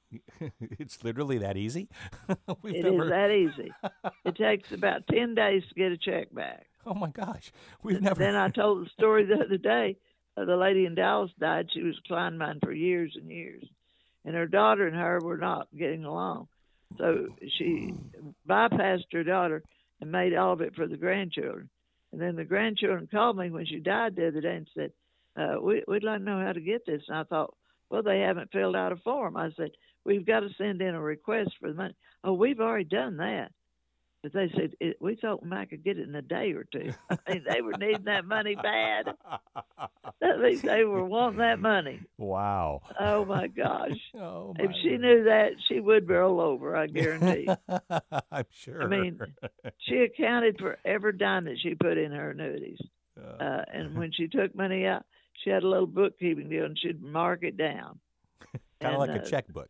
It's literally that easy. We've It never. is that easy. It takes about ten days to get a check back. Oh my gosh, we've never. Then I told the story the other day. Uh, the lady in Dallas died. She was a client of mine for years and years. And her daughter and her were not getting along. So she bypassed her daughter and made all of it for the grandchildren. And then the grandchildren called me when she died the other day and said, uh, we, we'd like to know how to get this. And I thought, well, they haven't filled out a form. I said, we've got to send in a request for the money. Oh, we've already done that. But they said, it, we thought we might could get it in a day or two. I mean, they were needing that money bad. At least they were wanting that money. Wow. Oh, my gosh. Oh, my If she word. knew that, she would roll over, I guarantee. I'm sure. I mean, she accounted for every dime that she put in her annuities. Uh, Uh, and when she took money out, she had a little bookkeeping deal, and she'd mark it down. kind of and, like a uh, checkbook.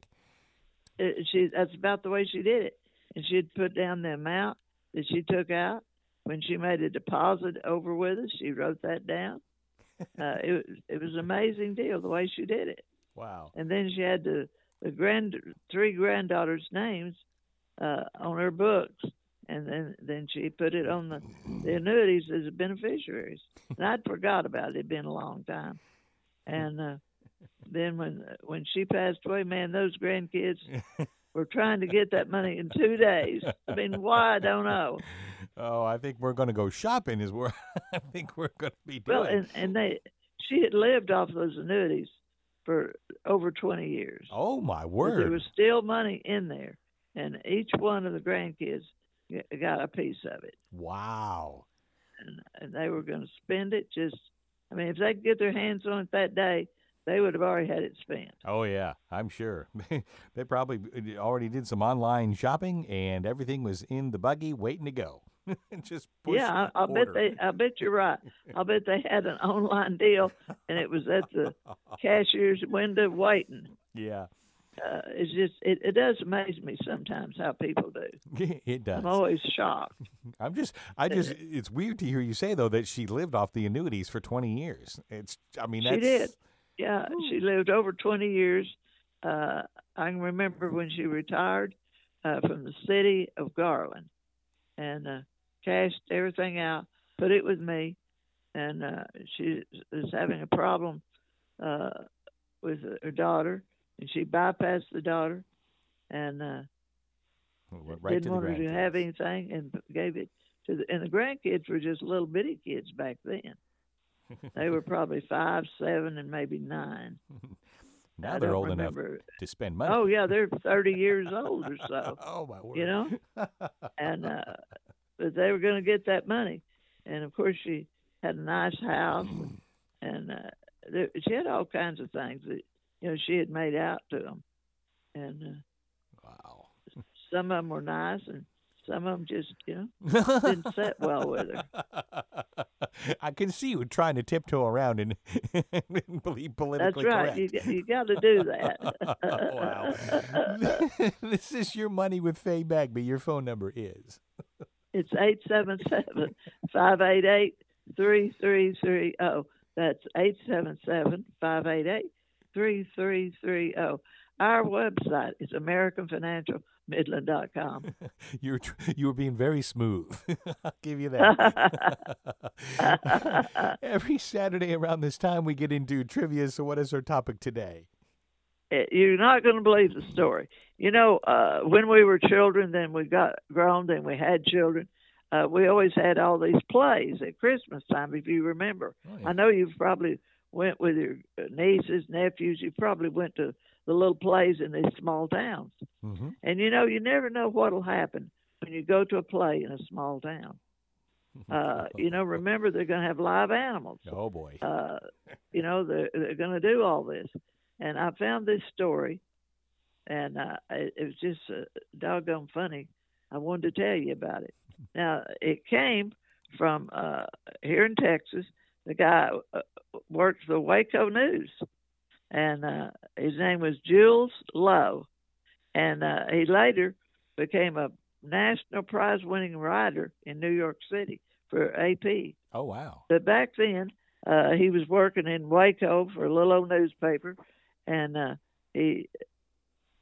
It, she that's about the way she did it. And she'd put down the amount that she took out. When she made a deposit over with us, she wrote that down. Uh, it was it was an amazing deal the way she did it. Wow. And then she had the the grand three granddaughters' names uh, on her books, and then then she put it on the, the annuities as beneficiaries. And I'd forgot about it. It'd been a long time. And uh, then when when she passed away, man, those grandkids were trying to get that money in two days. I mean, why? I don't know. Oh, I think we're going to go shopping. Is where I think we're going to be doing. Well, and, and they she had lived off those annuities for over twenty years. Oh my But word! there was still money in there, and each one of the grandkids g- got a piece of it, Wow. and, and they were going to spend it. Just, I mean, if they could get their hands on it that day, they would have already had it spent. Oh yeah, I'm sure. They probably already did some online shopping, and everything was in the buggy waiting to go. Just push Yeah, I, I bet order. they. I bet you're right. I bet they had an online deal, and it was at the cashier's window waiting. Yeah, Uh, it's just, it, it does amaze me sometimes how people do. it does. I'm always shocked. I'm just, I just, it's weird to hear you say though that she lived off the annuities for twenty years. It's, I mean, that's. She did. Yeah, she lived over twenty years. Uh, I can remember when she retired uh, from the city of Garland and uh, cashed everything out, put it with me, and uh, she was having a problem uh, with her daughter, and she bypassed the daughter and uh, Went right didn't to the want her to grandkids. have anything, and gave it to the. And the grandkids were just little bitty kids back then. They were probably five, seven, and maybe nine. Now I they're don't old remember. enough to spend money. Oh yeah, they're thirty years old or so. Oh my word! You know, and uh, but they were going to get that money, and of course she had a nice house, and, and uh, there, she had all kinds of things that you know she had made out to them, and uh, Wow. some of them were nice, and some of them just you know didn't sit well with her. I can see you trying to tiptoe around and, and believe That's politically right. correct. You you got to do that. Wow. This is Your Money with Faye Bagby. Your phone number is. It's eight seven seven, five eight eight, three three three zero. That's eight seven seven, five eight eight, three three three zero. Our website is american financial midland dot com. You're tr- you were being very smooth. I'll give you that. Every Saturday around this time, we get into trivia. So, what is our topic today? You're not going to believe the story. You know, uh, when we were children, then we got grown, then we had children. Uh, we always had all these plays at Christmas time, if you remember. Oh, yeah. I know you've probably went with your nieces, nephews. You probably went to the little plays in these small towns. Mm-hmm. And, you know, you never know what will happen when you go to a play in a small town. Uh, you know, remember, they're going to have live animals. Oh boy. Uh, you know, they're, they're going to do all this. And I found this story, and uh, it, it was just uh, doggone funny. I wanted to tell you about it. Now, it came from uh, here in Texas. The guy uh, worked for the Waco News, and uh, his name was Jules Lowe. And uh, he later became a national prize-winning writer in New York City for A P. Oh wow. But back then, uh, he was working in Waco for a little old newspaper, and uh, he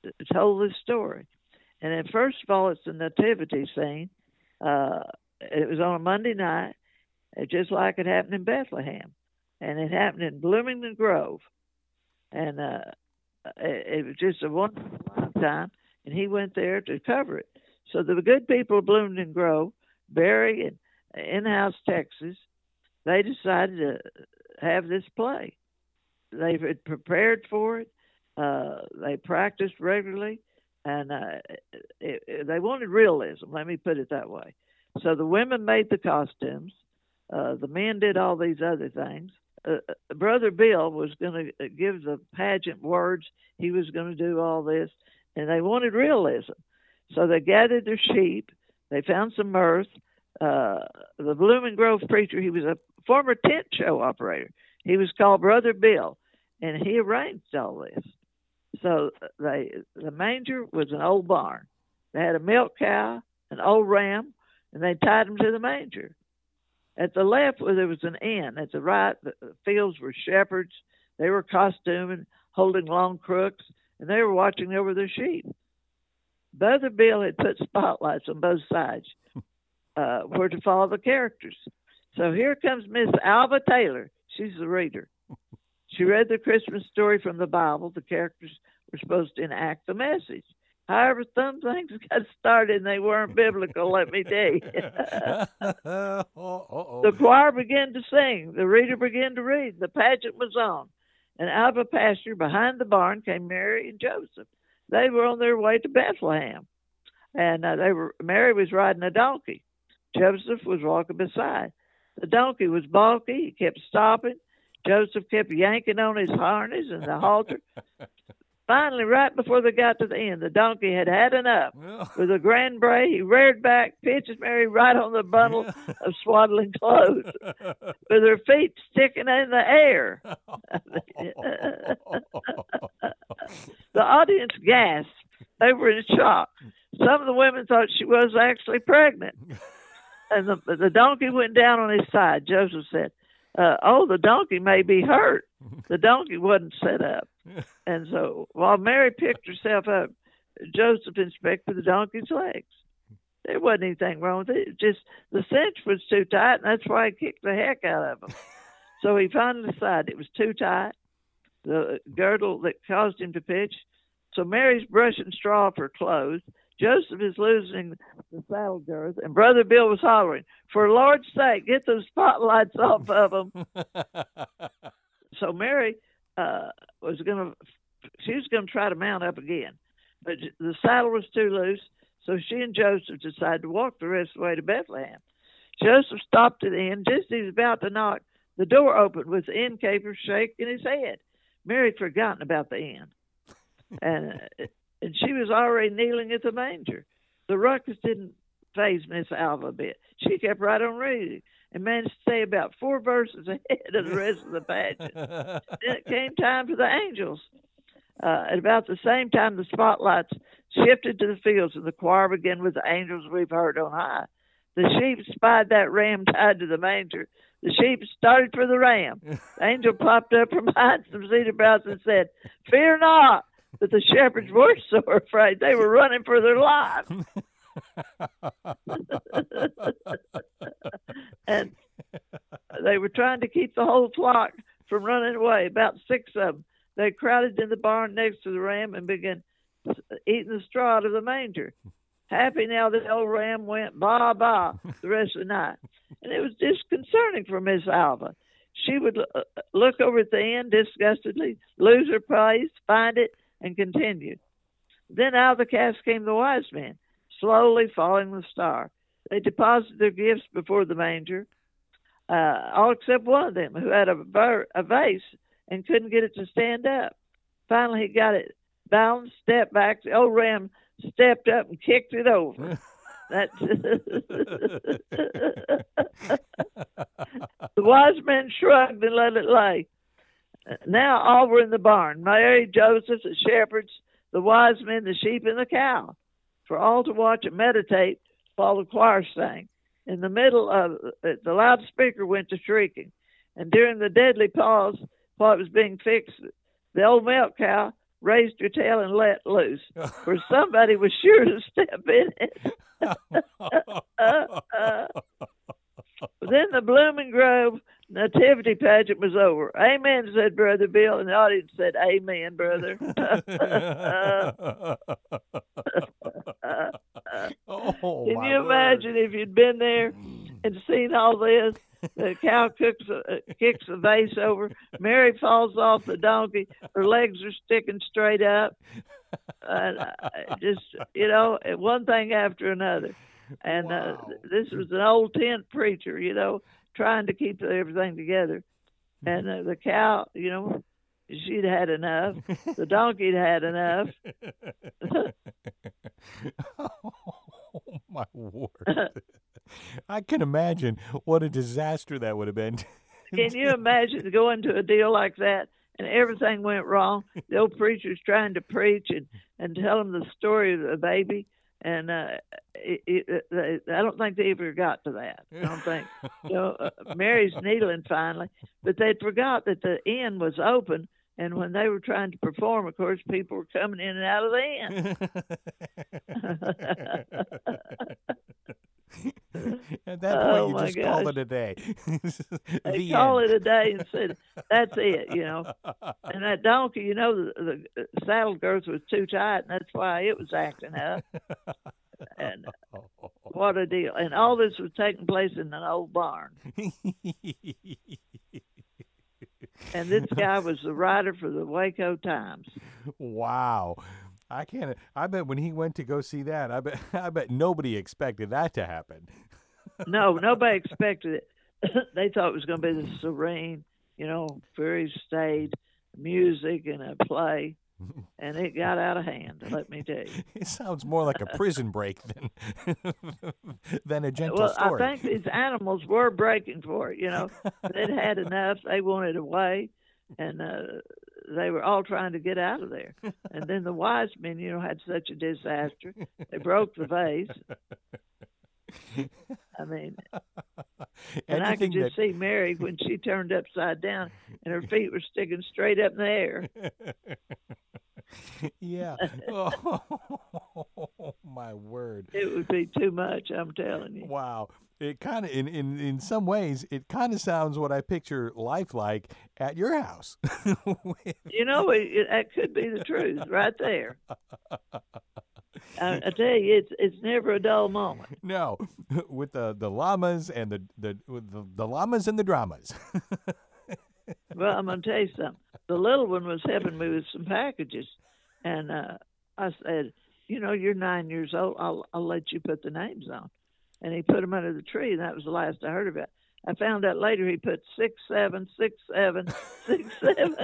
told this story. And then, first of all, it's the nativity scene. Uh, it was on a Monday night, just like it happened in Bethlehem. And it happened in Bloomington Grove. And uh, it, it was just a wonderful lifetime. And he went there to cover it. So the good people of Bloomington Grove, Barry and In-House, Texas, they decided to have this play. They had prepared for it. Uh, they practiced regularly. And uh, it, it, they wanted realism, let me put it that way. So the women made the costumes. Uh, the men did all these other things. Uh, Brother Bill was going to give the pageant words. He was going to do all this. And they wanted realism. So they gathered their sheep. They found some mirth. Uh, the Blooming Grove preacher, he was a former tent show operator. He was called Brother Bill, and he arranged all this. So they, the manger was an old barn. They had a milk cow, an old ram, and they tied them to the manger. At the left, where there was an inn. At the right, the fields were shepherds. They were costuming, holding long crooks, and they were watching over their sheep. Brother Bill had put spotlights on both sides uh, where to follow the characters. So here comes Miss Alva Taylor. She's the reader. She read the Christmas story from the Bible. The characters were supposed to enact the message. However, some things got started and they weren't biblical, let me tell you. The choir began to sing. The reader began to read. The pageant was on. And out of a pasture behind the barn came Mary and Joseph. They were on their way to Bethlehem. And uh, they were Mary was riding a donkey. Joseph was walking beside. The donkey was balky. He kept stopping. Joseph kept yanking on his harness and the halter. Finally, right before they got to the end, the donkey had had enough. With a grand bray, he reared back, pitched Mary right on the bundle of swaddling clothes, with her feet sticking in the air. The audience gasped. They were in shock. Some of the women thought she was actually pregnant. And the, the donkey went down on his side. Joseph said, uh, oh, the donkey may be hurt. The donkey wasn't set up. And so while Mary picked herself up, Joseph inspected the donkey's legs. There wasn't anything wrong with it. Just the cinch was too tight, and that's why he kicked the heck out of him. So he finally decided it was too tight, the girdle that caused him to pitch. So Mary's brushing straw off her clothes. Joseph is losing the saddle girth, and Brother Bill was hollering, for Lord's sake, get those spotlights off of them. So Mary uh, was going to, she was going to try to mount up again, but the saddle was too loose, so she and Joseph decided to walk the rest of the way to Bethlehem. Joseph stopped at the inn. Just as he was about to knock, the door opened with the innkeeper shaking his head. Mary had forgotten about the inn, and and she was already kneeling at the manger. The ruckus didn't faze Miss Alva a bit. She kept right on reading and managed to stay about four verses ahead of the rest of the pageant. Then it came time for the angels. Uh, at about the same time, the spotlights shifted to the fields, and the choir began with the angels we've heard on high. The sheep spied that ram tied to the manger. The sheep started for the ram. The angel popped up from behind some cedar boughs and said, fear not. But the shepherds were so afraid they were running for their lives. And they were trying to keep the whole flock from running away, about six of them. They crowded in the barn next to the ram and began eating the straw out of the manger. Happy now the old ram went ba ba the rest of the night. And it was disconcerting for Miss Alva. She would look over at the end disgustedly, lose her place, find it, and continued. Then out of the cast came the wise men, slowly following the star. They deposited their gifts before the manger, uh, all except one of them, who had a, ver- a vase and couldn't get it to stand up. Finally, he got it balanced, stepped back. The old ram stepped up and kicked it over. That the wise men shrugged and let it lay. Now all were in the barn, Mary, Joseph, the shepherds, the wise men, the sheep, and the cow, for all to watch and meditate while the choir sang. In the middle of it, the loudspeaker went to shrieking, and during the deadly pause, while it was being fixed, the old milk cow raised her tail and let loose, for somebody was sure to step in it. uh, uh. Then the Blooming Grove nativity pageant was over. Amen, said Brother Bill, and the audience said, amen, brother. Oh, Can my you word. imagine if you'd been there and seen all this? The cow cooks, uh, kicks the vase over. Mary falls off the donkey. Her legs are sticking straight up. Uh, just, you know, one thing after another. And Wow. uh, this was an old tent preacher, you know, trying to keep everything together. And uh, the cow, you know, she'd had enough. The donkey'd had enough. Oh, my word. I can imagine what a disaster that would have been. Can you imagine going to a deal like that and everything went wrong? The old preacher's trying to preach and, and tell them the story of the baby. And uh, it, it, it, I don't think they ever got to that. I don't think. You know, uh, Mary's needling finally, but they forgot that the inn was open. And when they were trying to perform, of course, people were coming in and out of the inn. At that point, Oh, you my just call gosh. it a day. They The call end. it a day and said, that's it, you know. And that donkey, you know, the, the saddle girth was too tight, and that's why it was acting up. And what a deal. And all this was taking place in an old barn. And this guy was the writer for the Waco Times. Wow. I can't. I bet when he went to go see that, I bet I bet nobody expected that to happen. No, nobody expected it. They thought it was going to be this serene, you know, very staid music and a play. And it got out of hand, let me tell you. It sounds more like a prison break than than a gentle Well, story. I think these animals were breaking for it, you know. They'd had enough. They wanted away. And uh, they were all trying to get out of there. And then the wise men, you know, had such a disaster. They broke the vase. I mean, and I could Anything just that- see Mary when she turned upside down and her feet were sticking straight up in the air. Yeah. Oh, my word. It would be too much, I'm telling you. Wow. It kind of, in, in, in some ways, it kind of sounds what I picture life like at your house. You know, it, it, that could be the truth right there. I, I tell you, it's it's never a dull moment. No, with the, the llamas and the the, with the the llamas and the dramas. Well, I'm going to tell you something. The little one was helping me with some packages, and uh, I said, you know, you're nine years old. I'll I'll let you put the names on. And he put them under the tree, and that was the last I heard about it. I found out later he put six seven six seven six seven.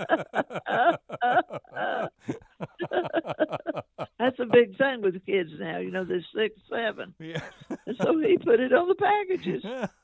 That's a big thing with kids now. You know, there's six seven. Yeah. And so he put it on the packages.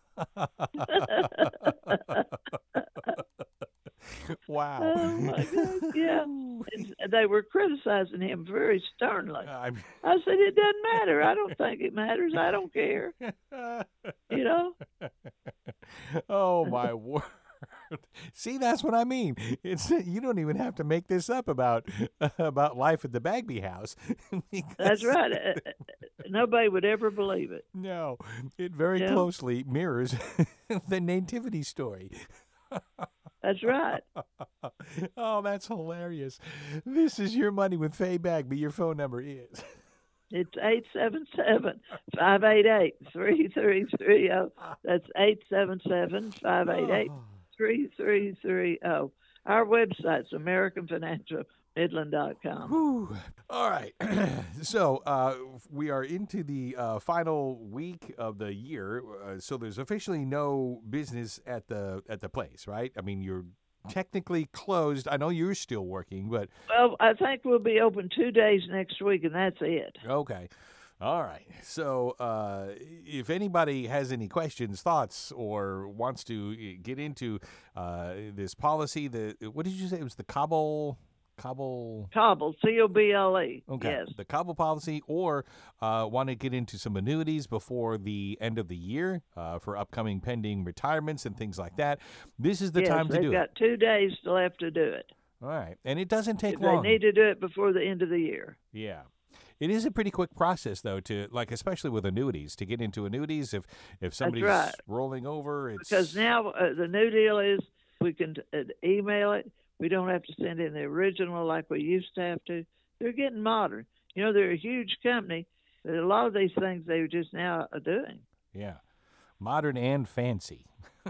Wow. Oh my God! Yeah, and they were criticizing him very sternly. I'm- I said, "It doesn't matter. I don't think it matters. I don't care." You know. Oh my word. See, that's what I mean. It's you don't even have to make this up about about life at the Bagby house. Because- That's right. Uh, uh, Nobody would ever believe it. No, it very Yeah. closely mirrors the nativity story. That's right. Oh, that's hilarious. This is Your Money with Faye Bagby. Your phone number is. It's eight seven seven, five eight eight, three three three zero. That's eight seven seven, five eight eight, three three three zero. Our website's American Financial Midland dot com. Whew. All right. So uh, we are into the uh, final week of the year. Uh, so there's officially no business at the at the place, right? I mean, you're technically closed. I know you're still working, but Well, I think we'll be open two days next week, and that's it. okay. All right. So uh, if anybody has any questions, thoughts, or wants to get into uh, this policy, the what did you say? It was the Cobble... Cobble... Cobble, C O B L E. Okay, Yes. the Cobble policy, or uh, want to get into some annuities before the end of the year uh, for upcoming pending retirements and things like that. This is the yes, time to they've do got it. two days left to do it. All right. And it doesn't take If long. they need to do it before the end of the year. Yeah. It is a pretty quick process, though, to like, especially with annuities, to get into annuities. If if somebody's right. rolling over, it's Because now uh, the new deal is we can uh, email it. We don't have to send in the original like we used to have to. They're getting modern. You know, they're a huge company, but a lot of these things they just now are doing. Yeah, modern and fancy.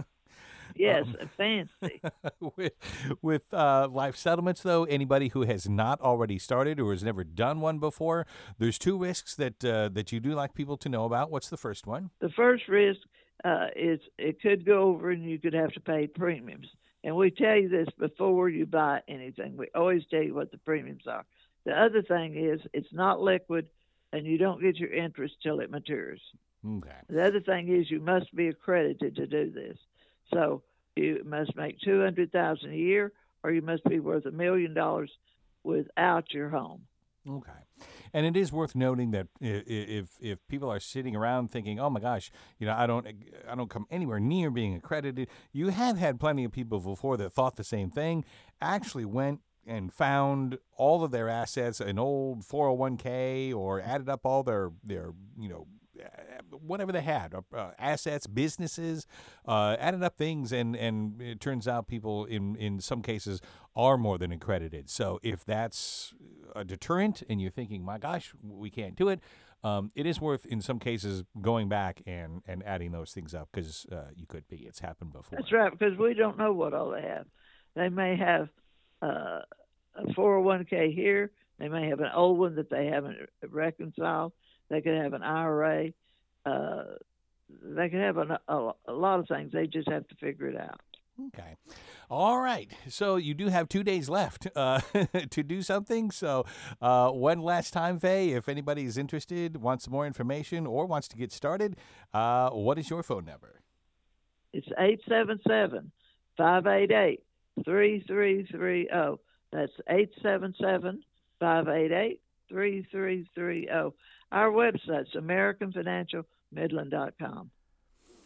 Yes, Um, fancy. with with uh, life settlements, though, anybody who has not already started or has never done one before, there's two risks that uh, that you do like people to know about. What's the first one? The first risk uh, is it could go over and you could have to pay premiums. And we tell you this before you buy anything. We always tell you what the premiums are. The other thing is it's not liquid, and you don't get your interest till it matures. Okay. The other thing is you must be accredited to do this. So you must make two hundred thousand dollars a year, or you must be worth a million dollars without your home. Okay. And it is worth noting that i- i- if if people are sitting around thinking, "Oh my gosh, you know, I don't I don't come anywhere near being accredited," you have had plenty of people before that thought the same thing, actually went and found all of their assets, an old four oh one k, or added up all their their, you know, whatever they had, uh, assets, businesses, uh, added up things, and, and it turns out people in, in some cases are more than accredited. So if that's a deterrent and you're thinking, my gosh, we can't do it, um, it is worth, in some cases, going back and, and adding those things up because uh, you could be. It's happened before. That's right, because we don't know what all they have. They may have uh, a four oh one k here. They may have an old one that they haven't reconciled. They could have an I R A. Uh, they could have a, a, a lot of things. They just have to figure it out. Okay. All right. So you do have two days left uh, to do something. So uh, one last time, Faye, if anybody is interested, wants more information, or wants to get started, uh, what is your phone number? It's eight seven seven, five eight eight, three three three zero. That's eight seven seven, five eight eight, three three three zero. Our website's american financial midland dot com.